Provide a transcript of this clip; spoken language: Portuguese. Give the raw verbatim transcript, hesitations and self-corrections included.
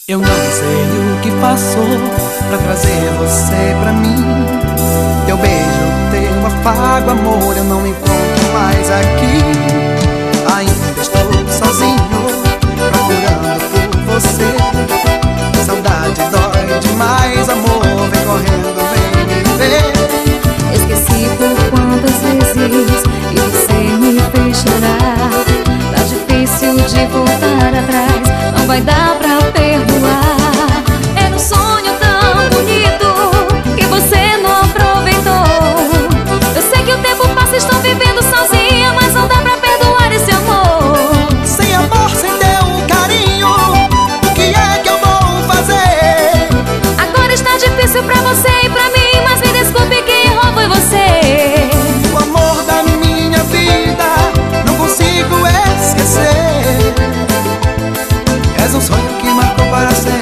Eu não sei o que passou pra trazer você pra mim. Teu beijo, teu afago, amor, eu não me encontro mais aqui. Ainda estou sozinho, procurando por você. Saudade dói demais, amor, vem correndo, vem me ver. Esqueci por quantas vezes e você me fez chorar. Tá difícil de voltar atrás, não vai dar pra perdoar. Era um sonho tão bonito que você não aproveitou. Eu sei que o tempo passa, estou vivendo sozinha, mas não dá pra perdoar esse amor. Sem amor, sem teu carinho, o que é que eu vou fazer? Agora está difícil pra você e pra mim, mas me desculpe, quem errou foi você. O amor da minha vida, não consigo esquecer. És um sonho que marcou para sempre.